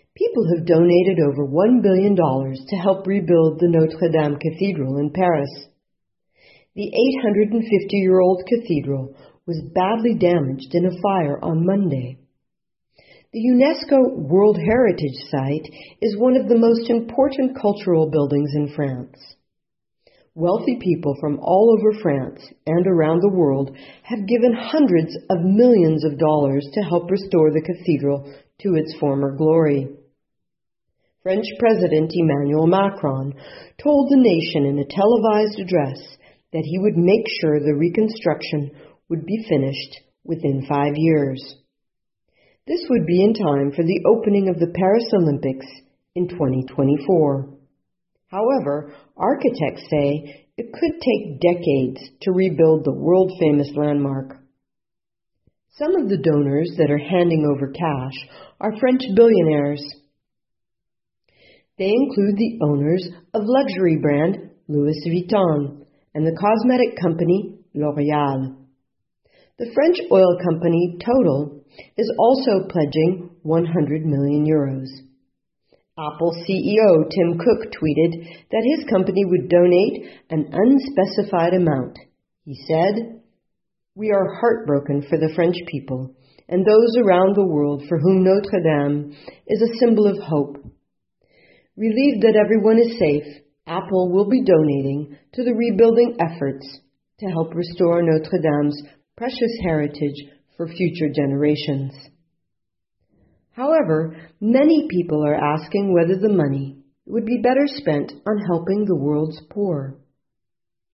People have donated over $1 billion to help rebuild the Notre Dame Cathedral in Paris. The 850-year-old cathedral was badly damaged in a fire on Monday. The UNESCO World Heritage Site is one of the most important cultural buildings in France. Wealthy people from all over France and around the world have given hundreds of millions of dollars to help restore the cathedral to its former glory. French President Emmanuel Macron told the nation in a televised address that he would make sure the reconstruction would be finished within 5 years. This would be in time for the opening of the Paris Olympics in 2024. However, architects say it could take decades to rebuild the world-famous landmark. Some of the donors that are handing over cash are French billionaires. They include the owners of luxury brand Louis Vuitton and the cosmetic company L'Oréal. The French oil company Total is also pledging 100 million euros. Apple CEO Tim Cook tweeted that his company would donate an unspecified amount. He said, "We are heartbroken for the French people and those around the world for whom Notre Dame is a symbol of hope. Relieved that everyone is safe, Apple will be donating to the rebuilding efforts to help restore Notre Dame's precious heritage for future generations." However, many people are asking whether the money would be better spent on helping the world's poor.